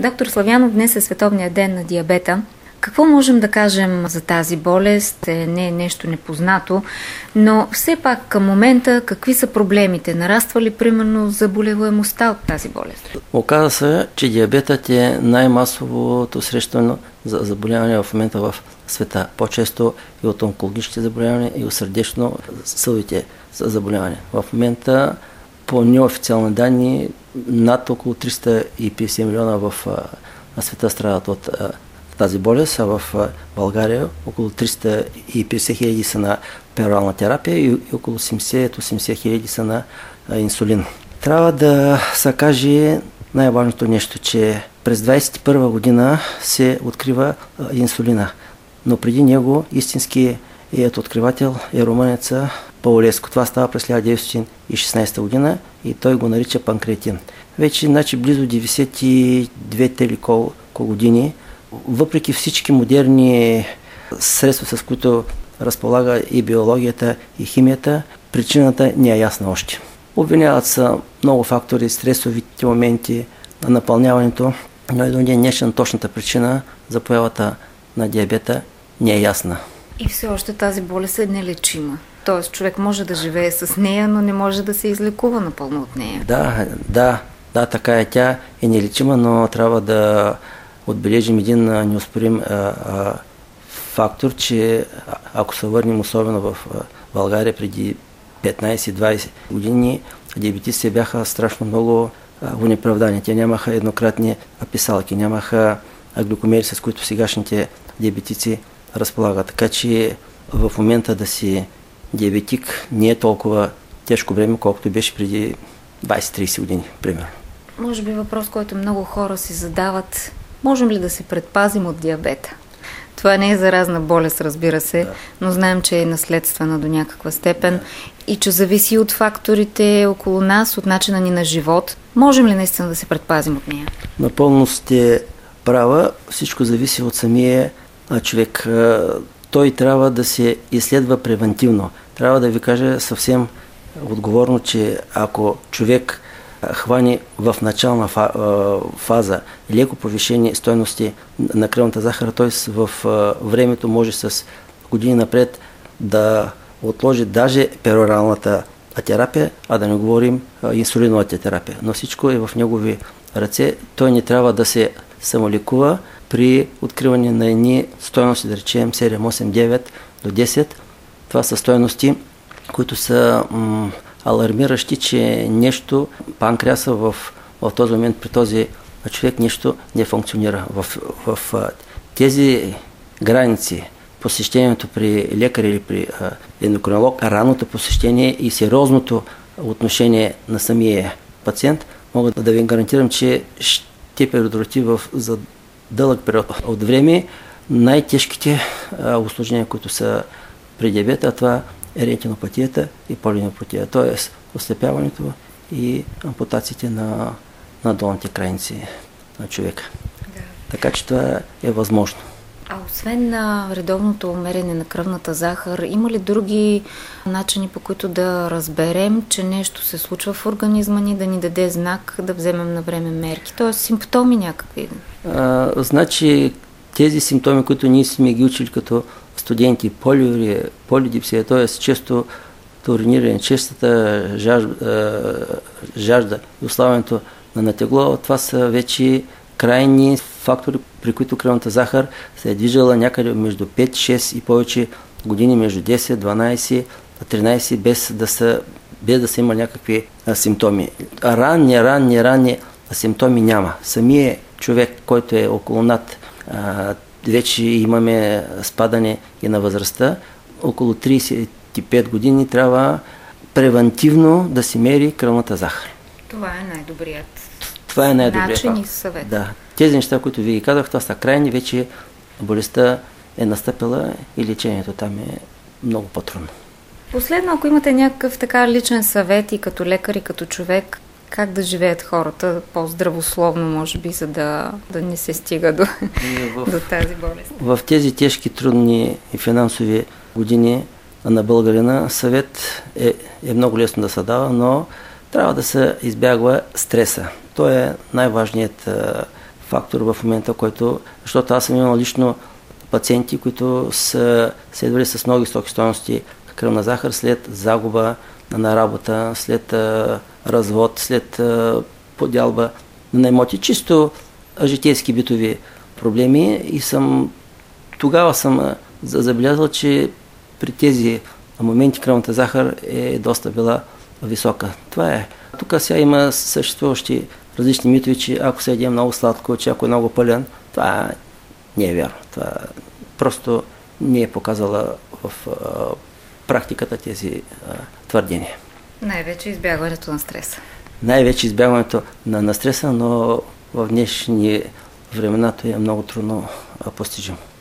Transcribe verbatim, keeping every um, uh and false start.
Доктор Славянов, днес е Световния ден на диабета. Какво можем да кажем за тази болест? Не е нещо непознато, но все пак към момента какви са проблемите? Нараства ли примерно заболеваемостта от тази болест? Оказва се, че диабетът е най-масовото срещано заболяване в момента в света. По-често и от онкологичните заболявания, и от сърдечно-съдовите заболявания. В момента по неофициални данни над около триста и петдесет милиона в света страдат от тази болест, а в България около триста и петдесет хиляди са на перорална терапия и около седемдесет до осемдесет хиляди са на инсулин. Трябва да се каже най-важното нещо, че през двадесет и първа година се открива инсулина, но преди него истинският откривател е румънеца Паулеско. Това става през хиляда деветстотин и шестнадесета година и той го нарича панкреатин. Вече значи, близо деветдесет и две или колко години, въпреки всички модерни средства, с които разполага и биологията, и химията, причината не е ясна още. Обвиняват се много фактори, стресовите моменти, на напълняването, но и до ден днешен точната причина за появата на диабета не е ясна. И все още тази болест е нелечима. Тоест човек може да живее с нея, но не може да се излекува напълно от нея. Да, да, да, така е. Тя е нелечима, но трябва да отбележим един неоспорим а, а, фактор, че ако се върнем особено в България преди петнадесет-двадесет години, диабетиците бяха страшно много унеправдани. Те нямаха еднократни писалки, нямаха глюкомери, с които сегашните диабетици разполагат. Така че в момента да си диабетик не е толкова тежко време, колкото беше преди двадесет-тридесет години, примерно. Може би въпрос, който много хора си задават: можем ли да се предпазим от диабета? Това не е заразна болест, разбира се, да, но знаем, че е наследствена до някаква степен, да, и че зависи от факторите около нас, от начина ни на живот. Можем ли наистина да се предпазим от нея? Напълно сте права. Всичко зависи от самия човек. Той трябва да се изследва превентивно. Трябва да ви кажа съвсем отговорно, че ако човек хвани в начална фаза леко повишени стойности на кръвната захар, т.е. в времето може с години напред да отложи даже пероралната терапия, а да не говорим инсулиновата терапия. Но всичко е в негови ръце. Той не трябва да се самолекува при откриване на едни стойности, да речем седем, осем, девет до десет. Това са стойности, които са м- алармиращи, че нещо, панкреаса в, в този момент при този човек нещо не функционира. В, в, в тези граници посещението при лекар или при а, ендокринолог, ранното посещение и сериозното отношение на самия пациент, мога да ви гарантирам, че ще предотврати в за дълъг период от време най-тежките усложнения, които са при диабета, това е ретинопатията и полинеопатия, т.е. ослепяването и ампутациите на, на долните крайници на човека. Да. Така че това е възможно. А освен на редовното мерене на кръвната захар, има ли други начини, по които да разберем, че нещо се случва в организма ни, да ни даде знак да вземем на време мерки? Тоест симптоми някакви? А, значи тези симптоми, които ние сме ги учили като студенти, полиурия, полидипсия, т.е. често уриниране, честата жажда, жажда и ослабването на натегло, това са вече крайни фактори, при които кръвната захар се е движала някъде между пет, шест и повече години, между десет, дванадесет, тринадесет, без да са, без да са има някакви а, симптоми. Ранни, ранни, ранни симптоми няма. Самият човек, който е около над, а, вече имаме спадане и на възрастта, около тридесет и пет години трябва превентивно да се мери кръвната захар. Това е най-добрият Това е най-добрият начин и съвет. Да. Тези неща, които ви казах, това са крайни, вече болестта е настъпила и лечението там е много по-трудно. Последно, ако имате някакъв така личен съвет и като лекар, и като човек, как да живеят хората по-здравословно, може би, за да, да не се стига до, в, до тази болест? В тези тежки, трудни и финансови години на българина съвет е, е много лесно да се дава, но трябва да се избягва стреса. Той е най-важният фактор в момента, който, защото аз съм имал лично пациенти, които са следвали с много високи стойности кръвна захар след загуба на работа, след а, развод, след а, подялба на имоти, чисто житейски битови проблеми и съм тогава съм забелязал, че при тези моменти кръвната захар е доста била висока. Това е. Тук сега има съществуващи различни митови, че ако се яде много сладко, че ако е много пълен, това не е вярно. Това просто не е показала в а, практиката тези а, твърдения. Най-вече избягването на стреса. Най-вече избягването на, на стреса, но в днешни времена е много трудно постижимо.